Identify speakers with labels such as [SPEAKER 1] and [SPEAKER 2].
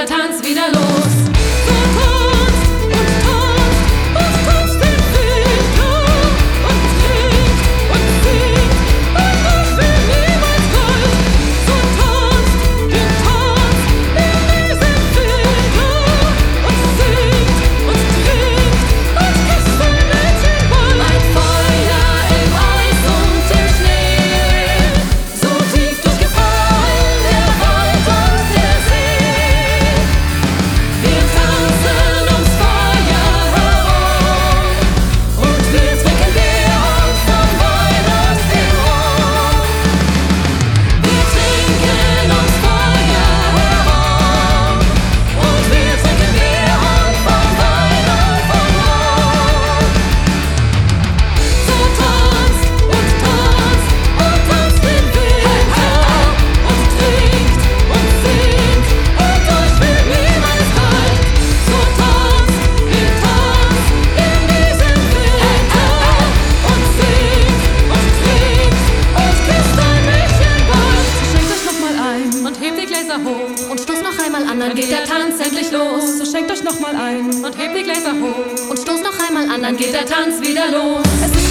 [SPEAKER 1] der Tanz wieder los. So tanzt und tanzt und tanzt den Winter und trinkt und singt und ich will niemals kalt. So tanzt den Tanz in diesem Winter und singt und trinkt und küsst ein Mädchen bald. Ein Feuer im Eis und im Schnee, so tief durchgefallen der Wald und der See. Wir tanzen ums Feuer herum und wir trinken Bier und vom Wein aus dem Rum. Wir trinken ums Feuer herum und wir trinken Bier und vom Wein und vom Rum. So tanzt und tanzt und tanzt den Winter und trinkt und singt und euch will niemals kalt. So tanzt den Tanz in diesem Winter und singt und trinkt und küsst ein Mädchen bald. So schenkt euch noch mal ein und hebt die Gläser hoch und stoßt noch einmal an, dann geht der Tanz endlich los. So schenkt euch noch mal ein und hebt die Gläser hoch und stoßt noch einmal an, dann geht der Tanz wieder los. Es ist